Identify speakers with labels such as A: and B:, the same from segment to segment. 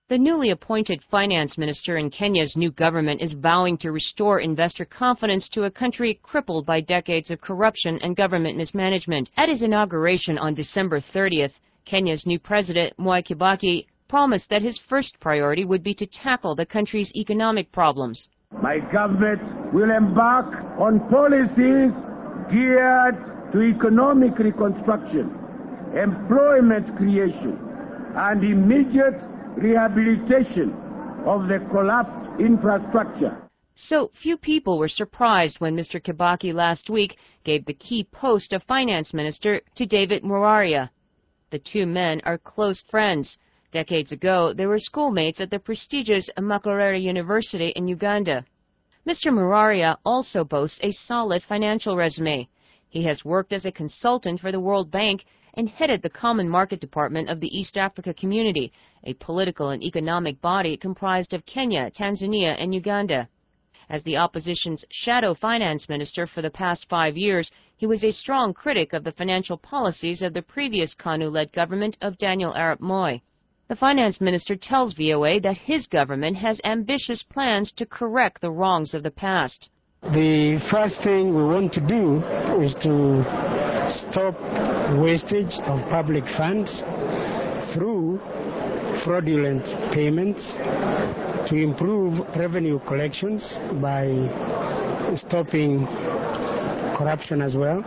A: The newly appointed finance minister in Kenya's new government is vowing to restore investor confidence to a country crippled by decades of corruption and government mismanagement. At his inauguration on December 30th, Kenya's new president, Mwai Kibaki, promised that his first priority would be to tackle the country's economic problems.
B: My government will embark on policies geared to economic reconstruction, employment creation, and immediate rehabilitation of the collapsed infrastructure.
A: So few people were surprised when Mr. Kibaki last week gave the key post of finance minister to David Muraria. The two men are close friends. Decades ago, they were schoolmates at the prestigious Makerere University in Uganda. Mr. Muraria also boasts a solid financial resume. He has worked as a consultant for the World Bank and headed the Common Market Department of the East Africa Community, a political and economic body comprised of Kenya, Tanzania, and Uganda. As the opposition's shadow finance minister for the past 5 years, he was a strong critic of the financial policies of the previous KANU-led government of Daniel Arap Moi. The finance minister tells VOA that his government has ambitious plans to correct the wrongs of the past.
C: The first thing we want to do is to stop wastage of public funds through fraudulent payments, to improve revenue collections by stopping corruption as well,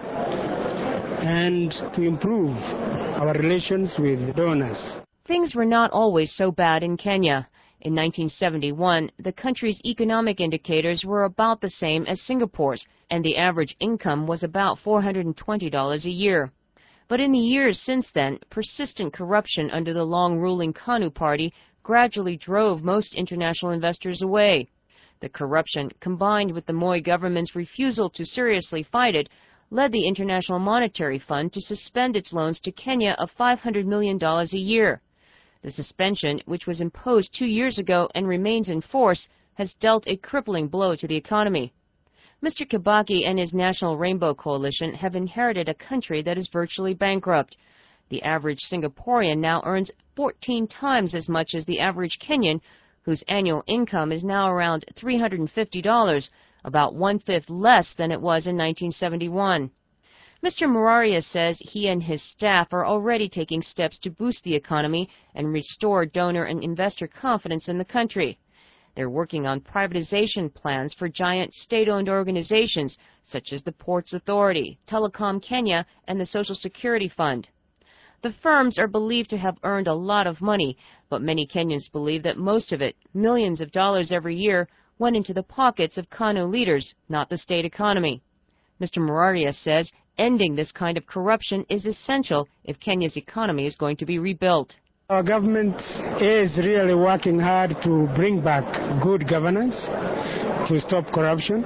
C: and to improve our relations with donors.
A: Things were not always so bad in Kenya. In 1971, the country's economic indicators were about the same as Singapore's, and the average income was about $420 a year. But in the years since then, persistent corruption under the long-ruling KANU party gradually drove most international investors away. The corruption, combined with the Moi government's refusal to seriously fight it, led the International Monetary Fund to suspend its loans to Kenya of $500 million a year. The suspension, which was imposed 2 years ago and remains in force, has dealt a crippling blow to the economy. Mr. Kibaki and his National Rainbow Coalition have inherited a country that is virtually bankrupt. The average Singaporean now earns 14 times as much as the average Kenyan, whose annual income is now around $350, about one-fifth less than it was in 1971. Mr. Muraria says he and his staff are already taking steps to boost the economy and restore donor and investor confidence in the country. They're working on privatization plans for giant state-owned organizations such as the Ports Authority, Telecom Kenya, and the Social Security Fund. The firms are believed to have earned a lot of money, but many Kenyans believe that most of it, millions of dollars every year, went into the pockets of KANU leaders, not the state economy. Mr. Muraria says ending this kind of corruption is essential if Kenya's economy is going to be rebuilt.
C: Our government is really working hard to bring back good governance, to stop corruption,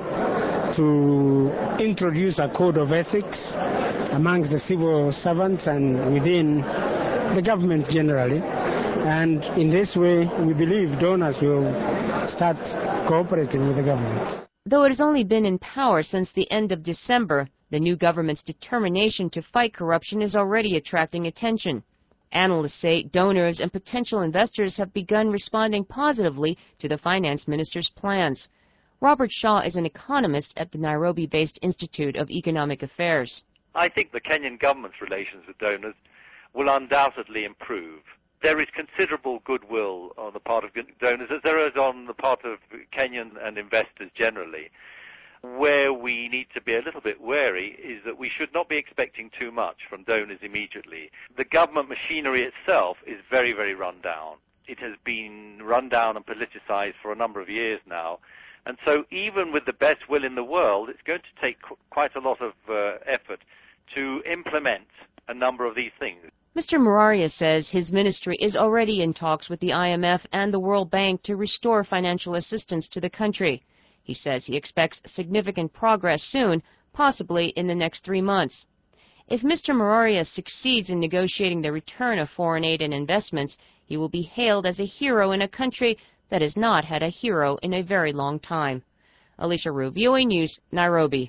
C: to introduce a code of ethics amongst the civil servants and within the government generally. And in this way, we believe donors will start cooperating with the government.
A: Though it has only been in power since the end of December, the new government's determination to fight corruption is already attracting attention. Analysts say donors and potential investors have begun responding positively to the finance minister's plans. Robert Shaw is an economist at the Nairobi-based Institute of Economic Affairs.
D: I think the Kenyan government's relations with donors will undoubtedly improve. There is considerable goodwill on the part of donors, as there is on the part of Kenyan and investors generally. Where we need to be a little bit wary is that we should not be expecting too much from donors immediately. The government machinery itself is very, very run down. It has been run down and politicized for a number of years now. And so even with the best will in the world, it's going to take quite a lot of effort to implement a number of these things.
A: Mr. Muraria says his ministry is already in talks with the IMF and the World Bank to restore financial assistance to the country. He says he expects significant progress soon, possibly in the next 3 months. If Mr. Muraria succeeds in negotiating the return of foreign aid and investments, he will be hailed as a hero in a country that has not had a hero in a very long time. Alicia Rue, VOA News, Nairobi.